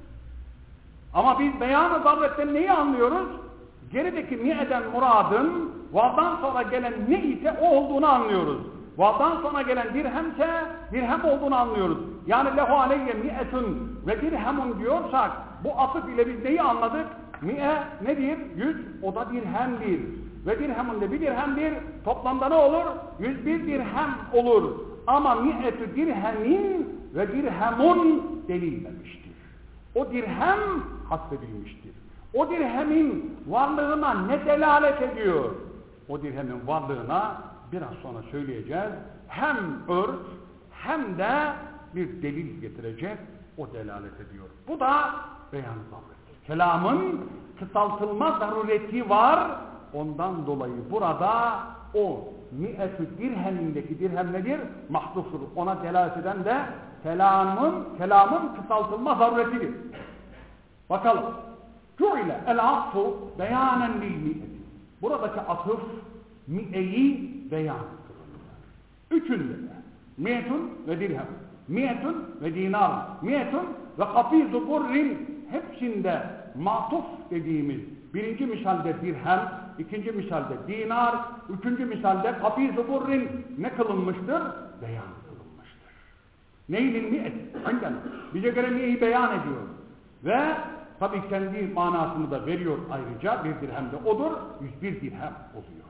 Speaker 1: Ama biz beyan-ı zarretten neyi anlıyoruz? Gerideki mi'eden muradın vav'dan sonra gelen ne ise o olduğunu anlıyoruz. Vav'dan sonra gelen dirhemse dirhem olduğunu anlıyoruz. Yani lehu aleyye mi'etun ve dirhemun diyorsak bu atıf ile biz neyi anladık? Mi'e nedir? Yüz, o da dirhemdir. Ve dirhemun de bir dirhemdir. Toplamda ne olur? Yüz bir dirhem olur. Ama mi'etü dirhemin ve dirhemun denilmemiştir. O dirhem hasfedilmiştir. O dirhemin varlığına ne delalet ediyor? O dirhemin varlığına biraz sonra söyleyeceğiz. Hem örf hem de bir delil getirecek. O delalet ediyor. Bu da beyan-ı zarrettir. Kelamın kısaltılma zarureti var. Ondan dolayı burada o mi'etü dirhemindeki dirhem nedir? Mahduftur. Ona delalet eden de kelamın, kelamın kısaltılma zaruretidir. Bakalım. Cu'ile el-atfu beyanen lil mi'eti. Buradaki atıf mi'eyi beyan kılınıyor. Üçünde de. Mi'etun ve dirhem. Mi'etun ve dinar. Mi'etun ve kafizu burrin. Hepsinde matuf dediğimiz birinci misalde dirhem, ikinci misalde dinar, üçüncü misalde kafizu burrin ne kılınmıştır? Beyan kılınmıştır. Neylin mi'et? Aynen. Bize göre mi'eyi beyan ediyor. Ve tabi kendi manasını da veriyor ayrıca. Bir dirhem de odur. yüz bir dirhem oluyor.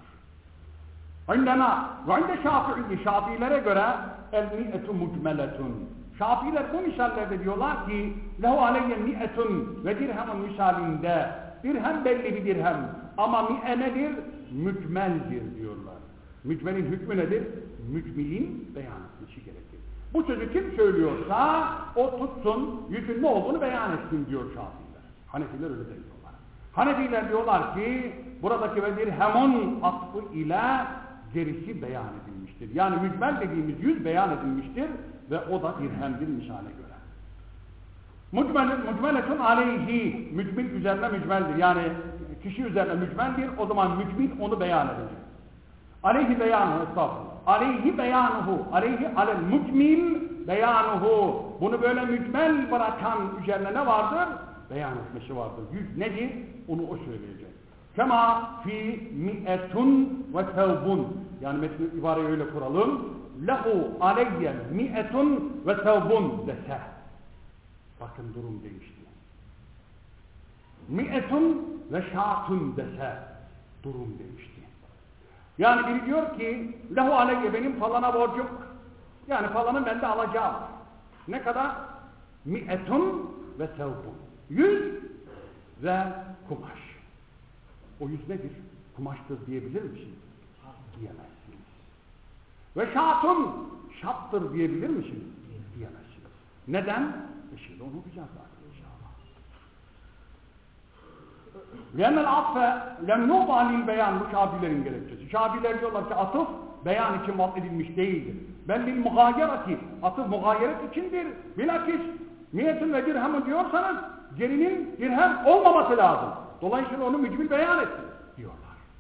Speaker 1: Indena ve inde şafi'i, şafilere göre el mi'etu mucmeletun. Şafiler bu misallerde diyorlar ki lehu aleyye mi'etun ve dirhemun misalinde dirhem belli bir dirhem ama mi'e nedir? Mücmeldir diyorlar. Mücmelin hükmü nedir? Mücmelin beyan etmesi gerekir. Bu sözü kim söylüyorsa o tutsun, yüzün ne olduğunu beyan etsin diyor Şafiler. Hanefiler öyle diyorlar. Hanefiler diyorlar ki buradaki ve dirhemun atfı ile gerisi beyan edilmiştir. Yani mücmel dediğimiz yüz beyan edilmiştir ve o da dirhemdir misale göre. Mücmeletun aleyhi, mücmil üzerine mücmeldir. Yani kişi üzerine mücmeldir, o zaman mücmil onu beyan edecek. Aleyhi beyanuhu, estağfurullah. Aleyhi beyanuhu, aleyhi alel mücmil beyanuhu. Bunu böyle mücmel bırakan üzerine ne vardır? Beyan etmesi vardır. Yüz nedir? Onu o söyleyecek. Kema fi mi'etun ve tevbun. Yani metni ibareyi öyle kuralım. Lehu aleyye mi'etun ve tevbun dese. Bakın durum değişti. Mi'etun ve şatun dese. Durum değişti. Yani biri diyor ki lehu aleyye benim falana borcum. Yani falanın bende alacağı. Ne kadar? Mi'etun ve tevbun. Yüz ve kumaş. O yüz nedir? Kumaştır diyebilir misiniz? Diyemezsiniz. Ve şatun, şattır diyebilir misiniz? Diyemezsiniz. Neden? E şimdi onu okuyacağız zaten inşallah. لَنَّ الْعَطْفَ لَمْ يُوْضَعَ لِلْبَيَانِ Bu Şafilerin gerekçesi. Şafiler diyorlar ki atıf beyan için vat edilmiş değildir. Ben bil mugayerati, atıf mugayeret içindir. Bilakis mi'etun ve dirhemun diyorsanız gerinin dirhem olmaması lazım. Dolayısıyla onu mücmil beyan etsin diyorlar.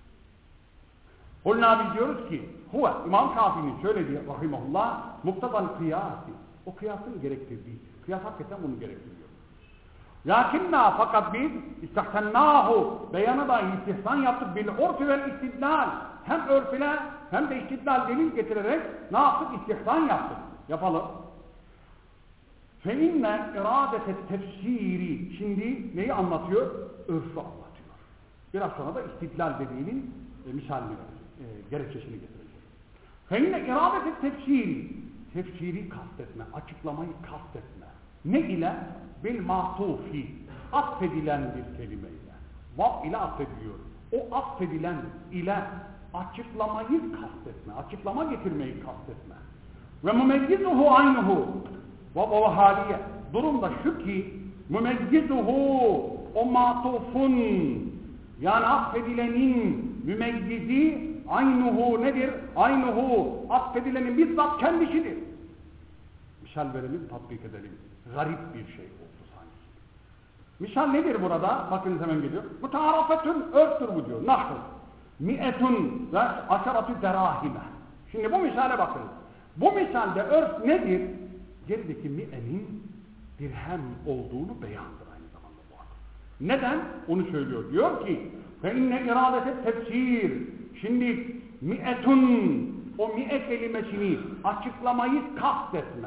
Speaker 1: Hulna biz diyoruz ki huve İmam Şafii'nin söylediği rahimahullah muktadan kıyası. O kıyasın gerektirdiği. Kıyas hakikaten bunu gerektiriyor. Lakinna fakat biz istihsannâhu beyanı da istihsan yaptık bil urfi vel istidlal. Hem örf ile hem de istidlal delil getirerek ne yaptık? İstihsan yaptık. Yapalım. فَاِنَّ اِرَادَةَ tefsiri. Şimdi neyi anlatıyor? Örfü anlatıyor. Biraz sonra da istidlal dediğinin e, misalini verecek, e, gerekçesini getirecek. فَاِنَّ اِرَادَةَ tefsiri. Tefsiri kastetme, açıklamayı kastetme. Ne ile? Bil matufi. Affedilen bir kelimeyle. Vav ile affediliyor. O affedilen ile açıklamayı kastetme, açıklama getirmeyi kastetme. Ve mümeyyizuhu aynuhu. Vav ve haliye. Durum da şu ki mümeyyizuhu, o matufun, yani affedilenin mümeyyizi aynuhu nedir? Aynuhu, affedilenin bizzat kendisidir. Misal verelim, tatbik edelim. Garip bir şey oldu sanki. Misal nedir burada? Bakınız hemen geliyor. Mutarafetün, örftür bu diyor. Nahl. Mi'etun ve aşaratü derahime. Şimdi bu misale bakın. Bu misalde örf nedir? Gerideki mi'enin dirhem olduğunu beyandır aynı zamanda bu adam. Neden? Onu söylüyor. Diyor ki فَاِنَّ اِرَادَةَ tefsir. Şimdi mi'etun, o mi'e kelimesini açıklamayı kastetme.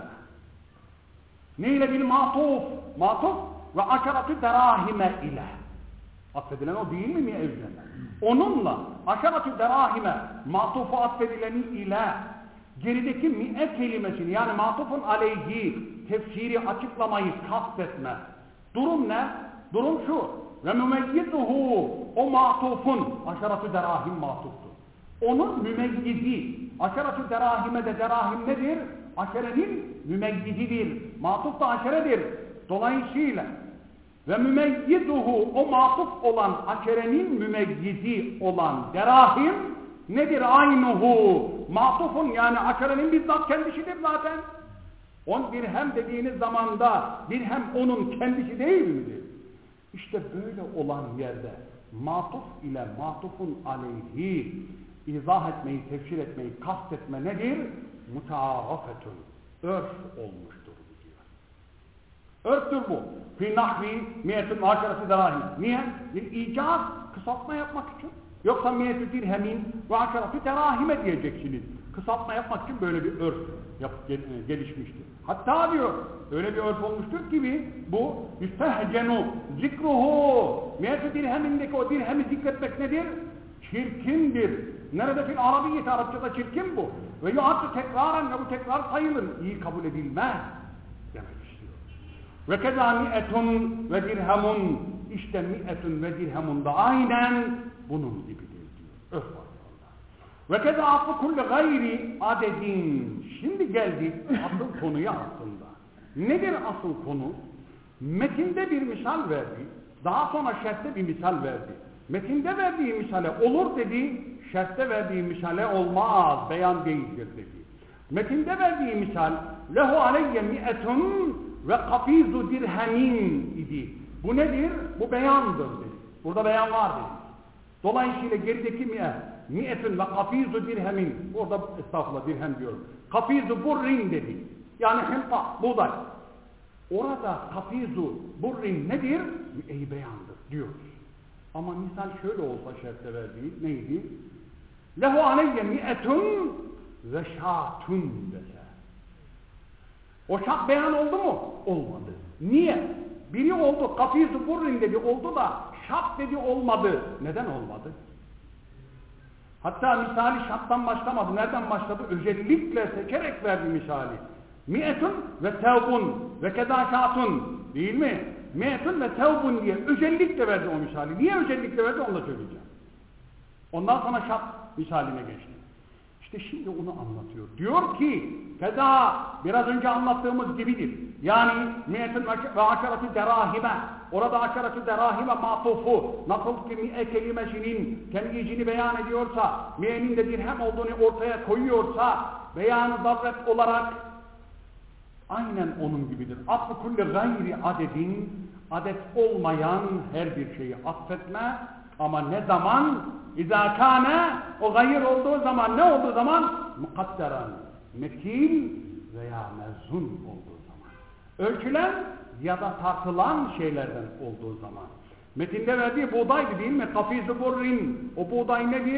Speaker 1: Neyle bil matuf? Matuf ve aşaratü derahime ile. Affedilen o değil mi mi'e üzerine? Onunla aşaratü derahime, matufu affedileni ile gerideki mi'e kelimesini, yani matufun aleyhi tefsiri açıklamayı kastetme. Durum ne? Durum şu. Ve mümeyyizuhu, o matufun, aşaratü derahim matuftur. Onun mümeyyizi, aşaratü derahime de derahim nedir? Aşerenin mümeyyizidir. Matuf da aşeredir. Dolayısıyla ve mümeyyizuhu, o matuf olan aşerenin mümeyyizi olan derahim nedir? Aynuhu, matufun, yani aşerenin bizzat kendisidir zaten. On dirhem dediğiniz zamanda dirhem onun kendisi değil midir? İşte böyle olan yerde matuf ile matufun aleyhi izah etmeyi, tefsir etmeyi kastetme nedir? Mutarafetun, örf olmuştur diyor. Örftür bu. Fi nahvi miyetün aşarası derahim. Niye? Bir icaz, kısaltma yapmak için. Yoksa miyetü dirhemin ve aşarası derahime diyeceksiniz. Kısaltma yapmak için böyle bir örf yapıp gel gelişmiştir. Hatta diyor, öyle bir örf olmuştur ki bu yüstehcenu zikruhu, miyetü dirhemindeki o dirhemi zikretmek nedir? Çirkindir. Nerede fil Arabiyyeti, Arapçada çirkin bu. Ve yuaddu tekraren, ve bu tekrar sayılır. İyi kabul edilmez demek istiyor. Ve keza mi'etun ve dirhemun, işte mi'etun ve dirhemun da aynen bunun gibidir diyor. Öf var orada. Ve keza aslı kulli gayri adedin. Şimdi geldik asıl konuya aslında. Nedir asıl konu? Metinde bir misal verdi. Daha sonra şerhte bir misal verdi. Metinde verdiği misale olur dedi, şerhte verdiği misale olmaz, beyan değildir dedi. Metinde verdiği misal lehu aleyye mi'etun ve kafizu dirhemin idi. Bu nedir? Bu beyandır dedi. Burada beyan var dedi. Dolayısıyla gerideki mi'e, mi'etun ve kafizu dirhemin, orada estağfurullah dirhem diyorum. Kafizu burrin dedi. Yani hılka, buğday. Orada kafizu burrin nedir? Mi'eyi beyandır diyoruz. Ama misal şöyle olsa şerhte verdiği neydi? Lehu aleyye mi'etun ve şatun dese. O şat beyan oldu mu? Olmadı. Niye? Biri oldu, kafizu burrin dedi, oldu da şat dedi olmadı. Neden olmadı? Hatta misali şattan başlamadı. Nereden başladı? Özellikle seçerek verdi misali. Mi'etun ve tevbun ve keda şatun değil mi? Mi'etun ve tevbun diye özellikle verdi o misali. Niye özellikle verdi onu da söyleyeceğim. Ondan sonra şat misaline geçti. İşte şimdi onu anlatıyor. Diyor ki keda biraz önce anlattığımız gibidir. Yani mi'etun ve aşaratü derahime. Orada aşaratü derahime matufu. Nasıl ki mi'e kelimesinin temyizini beyan ediyorsa, mi'enin de dirhem olduğunu ortaya koyuyorsa, beyanı zavret olarak aynen onun gibidir. Atfı kulli gayri adedin, adet olmayan her bir şeyi affetme. Ama ne zaman? İzâ kâne, o gayr olduğu zaman, ne olduğu zaman? Mukadderan, mekil veya mezun olduğu zaman. Ölçülen ya da tartılan şeylerden olduğu zaman. Metinde verdiği buğdaydı değil mi? Kafiz-i burrin. O buğday nedir?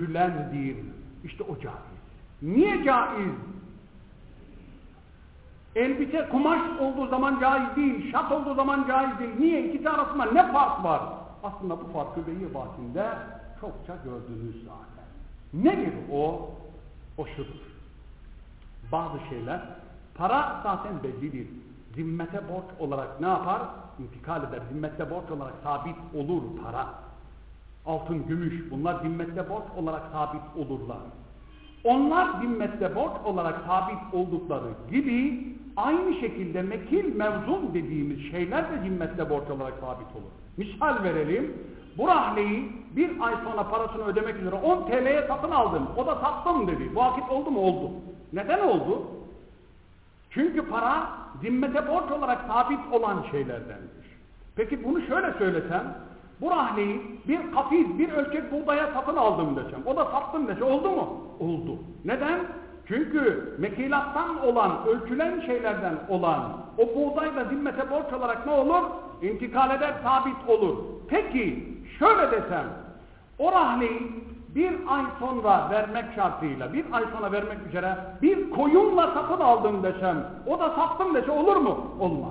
Speaker 1: Ölçülendir. İşte o caiz. Niye caiz? Elbise, kumaş olduğu zaman caiz değil, şat olduğu zaman caiz değil. Niye? İkisi arasında ne fark var? Aslında bu farkı beyi batinde çokça gördünüz zaten. Nedir o? O şudur. Bazı şeyler, para zaten bellidir. Zimmete borç olarak ne yapar? İntikal eder. Zimmette borç olarak sabit olur para. Altın, gümüş, bunlar zimmette borç olarak sabit olurlar. Onlar zimmette borç olarak sabit oldukları gibi aynı şekilde mekil mevzun dediğimiz şeyler de zimmette borç olarak sabit olur. Misal verelim. Bu rahleyi bir ay sonra parasını ödemek üzere on T L'ye satın aldım. O da sattım dedi. Bu vakit oldu mu? Oldu. Neden oldu? Çünkü para zimmete borç olarak sabit olan şeylerdendir. Peki bunu şöyle söylesem, bu rahleyi bir kafiz, bir ölçek buğdaya satın aldım desem, o da sattım desem, oldu mu? Oldu. Neden? Çünkü mekilattan olan, ölçülen şeylerden olan o buğday da zimmete borç olarak ne olur? İntikal eder, sabit olur. Peki şöyle desem, o rahleyi bir ay sonra vermek şartıyla, bir ay sonra vermek üzere bir koyunla satın aldım desem, o da sattım dese olur mu? Olmaz.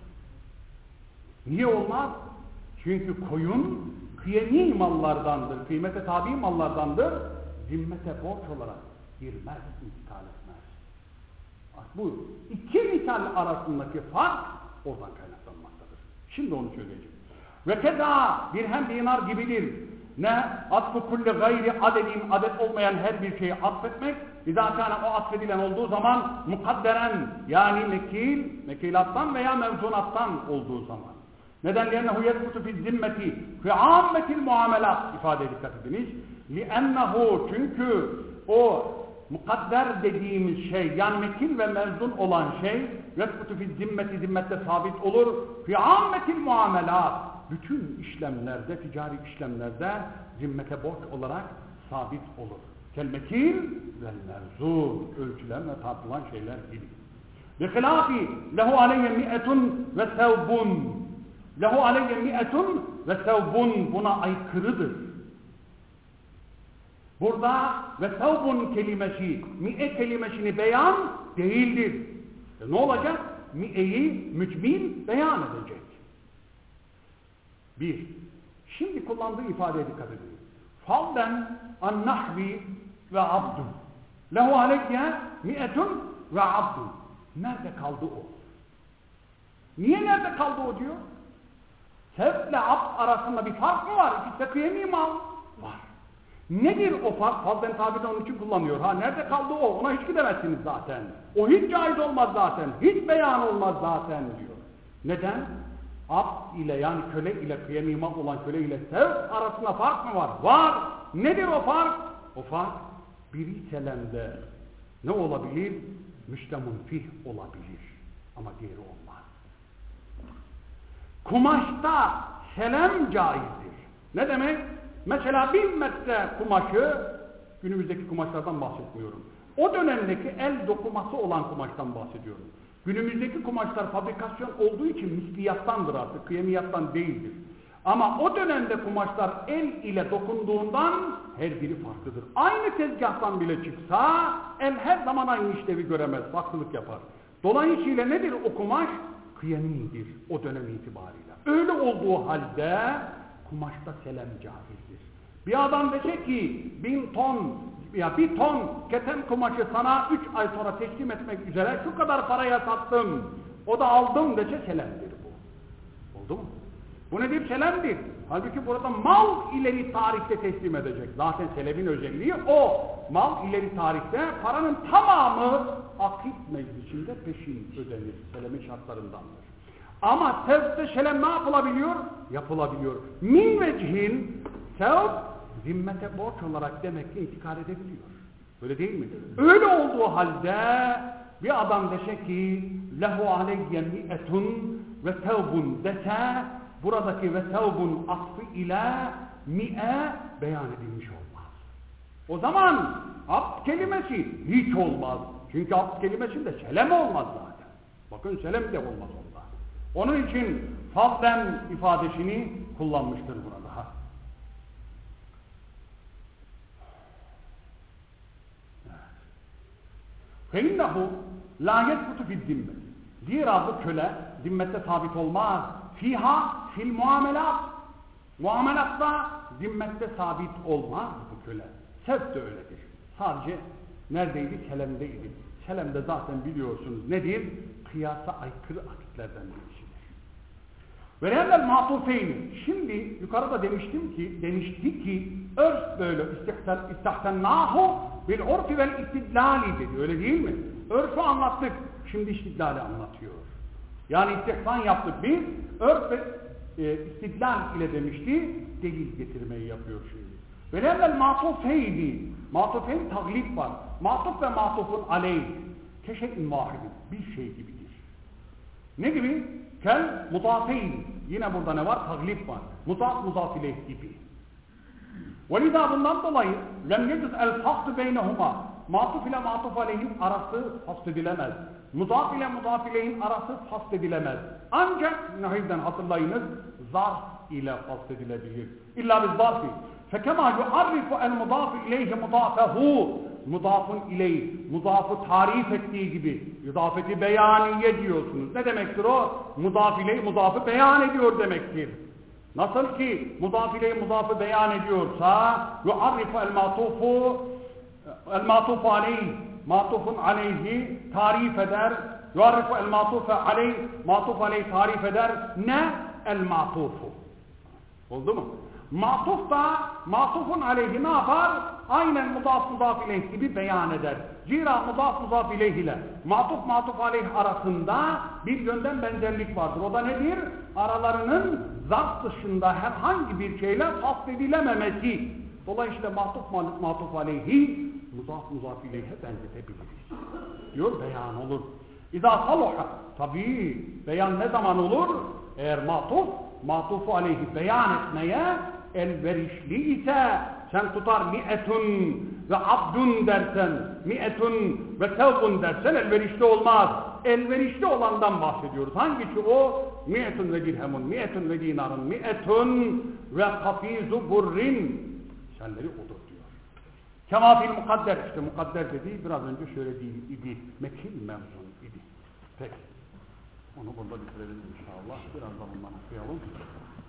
Speaker 1: Niye olmaz? Çünkü koyun kıyeni mallardandır, kıymete tabi mallardandır, zimmete borç olarak girmez, intikal etmez. Bu iki misal arasındaki fark oradan kaynaklanmaktadır. Şimdi onu söyleyeceğim. Ve keza dirhem dinar gibidir. Ne? Atfu kulli gayri adedin, adet olmayan her bir şeyi atfetmek, izâkâne o atfedilen olduğu zaman mukadderen, yani mekil, mekilattan veya mevzunattan olduğu zaman. Neden? لِأَنَّهُ يَثْبُتُ فِي الذِّمَّةِ فِي عَامَّةِ الْمُعَامَلَاتِ ifadeye dikkat ediniz. لِأَنَّهُ çünkü o mukadder dediğimiz şey, yani mekil ve mevzun olan şey يَثْبُتُ فِي الذِّمَّةِ zimmette sabit olur. فِي عَامَّةِ الْمُعَامَلَاتِ bütün işlemlerde, ticari işlemlerde zimmete borç olarak sabit olur. Kel-mekil ve mevzun, ölçülen ve tartılan şeyler gibi. بِخِلَافِ لَهُ عَلَيَّ مِئَةٌ وَسَوْبٌ Lehu aleyye mi'etun ve sevbun buna aykırıdır. Burada ve sevbun kelimesi, mi'e kelimesini beyan değildir. E ne olacak? Mi'eyi mücmil beyan edecek. Bir, şimdi kullandığı ifadeye dikkat edin. Falden an nahvi ve abdun. Lehu aleyye mi'etun ve abdun. Nerede kaldı o? Niye nerede kaldı o diyor? Sevk ile abd arasında bir fark mı var? İkisi de kıyemi mal var. Nedir o fark? Fazlen tabi de onun için kullanıyor. Ha nerede kaldı o? Ona hiç gidemezsiniz zaten. O hiç caiz olmaz zaten. Hiç beyan olmaz zaten diyor. Neden? Abd ile yani köle ile kıyemi mal olan köle ile sevk arasında fark mı var? Var. Nedir o fark? O fark biri selemde ne olabilir? Müstemun fih olabilir. Ama diğeri olmaz. Kumaşta selem caizdir. Ne demek? Mesela bin metre kumaşı, günümüzdeki kumaşlardan bahsetmiyorum. O dönemdeki el dokuması olan kumaştan bahsediyorum. Günümüzdeki kumaşlar fabrikasyon olduğu için misliyattandır artık, kıyemiyattan değildir. Ama o dönemde kumaşlar el ile dokunduğundan her biri farklıdır. Aynı tezgahtan bile çıksa el her zaman aynı işlevi göremez, farklılık yapar. Dolayısıyla nedir o kumaş? Kıyemidir o dönem itibariyle. Öyle olduğu halde kumaşta selem caizdir. Bir adam dese ki bin ton ya bir ton keten kumaşı sana üç ay sonra teslim etmek üzere şu kadar paraya sattım. O da aldım dese selemdir bu. Oldu mu? Bu nedir? Selemdir. Halbuki burada mal ileri tarihte teslim edecek. Zaten selemin özelliği o. Mal ileri tarihte paranın tamamı akit meclisinde peşin ödenir. Selemin şartlarındandır. Ama sevkte selem ne yapılabiliyor? Yapılabiliyor. Min vecihin sevk zimmete borç olarak demek ki intikal edebiliyor. Öyle değil mi? Öyle olduğu halde bir adam dese ki lehu aleyye mi'etun ve sevbun dese buradaki ve sevbun asfı ile mi'e beyan edilmiş olmaz. O zaman abd kelimesi hiç olmaz. Çünkü abd kelimesinde selem olmaz zaten. Bakın selem de olmaz onda. Onun için fazlen ifadesini kullanmıştır burada. فَاِنَّهُ لَا يَثْبُتُ فِي الذِّمَّةِ Zira bu köle zimmette sabit olmaz. Fiha fil muamelat. Muamelatta zimmette sabit olmaz bu köle. Sevk de öyledir. Sadece neredeydi? Selem'deydi. Selem'de zaten biliyorsunuz nedir? Kıyasa aykırı akitlerden birisidir. Ve rehemmel matufeyni. Şimdi yukarıda demiştim ki, demişti ki örf böyle istihtennahu bil urfi vel istidlalidir. Öyle değil mi? Örfü anlattık. Şimdi istidlali anlatıyor. Yani istihsan yaptık biz. Örf ve e, istidlal ile demişti. Delil getirmeyi yapıyor şimdi. Ve rehemmel matufeyni. Matufeyn taglip var. Matuf ve matufun aleyh. Keşe'in vahidin. Bir şey gibidir. Ne gibi? Kel mudafeyn. Yine burada ne var? Taglip var. Mudaf mudaf ileyh gibi. Velidâ bundan dolayı lem yecüz el faslı beynehuma. Matuf ile matuf aleyhin arası fasl edilemez. Mudaf ile mudaf ileyhin arası fasl edilemez. Ancak nahivden hatırlayınız zarf ile fasl edilebilir. İlla biz zarfi. Fekemâ yuarrifu el mudaf ileyhi mudafehu. Mudafun ileyh, mudafı tarif ettiği gibi idafeti beyaniye diyorsunuz. Ne demektir o? Mudaf ileyh, mudafı beyan ediyor demektir. Nasıl ki mudaf ileyh, mudafı beyan ediyorsa yuarrifu el matufu el matufu aleyh, matufun aleyhi tarif eder. Yuarrifu el matufu aleyh, matuf aleyh tarif eder. Ne? El matufu. Oldu mu? Matuf da matufun aleyhi ne yapar? Aynen mudaf mudaf ileyh gibi beyan eder. Zira mudaf mudaf ileyh ile matuf matuf aleyh arasında bir yönden benzerlik vardır. O da nedir? Aralarının zarf dışında herhangi bir şeyle fasl-edilememesi. Dolayısıyla matuf matuf aleyhi mudaf mudaf ileyhe benzetebiliriz. Diyor beyan olur. İzâ saluha. Tabii beyan ne zaman olur? Eğer matuf matufu aleyhi beyan etmeye elverişli ise sen tutar mi'etun ve abdun dersen, mi'etun ve tevbun dersen elverişli olmaz. Elverişli olandan bahsediyoruz. Hangisi o? Mi'etun ve dirhemun, mi'etun ve dinarun, mi'etun ve kafizu burrin. Senleri odur diyor. Kemafil mukadder. İşte mukadder dediği biraz önce söylediğim idi. Mekil mevzun idi. Peki. Onu burada bitirelim inşallah. Biraz da bundan okuyalım.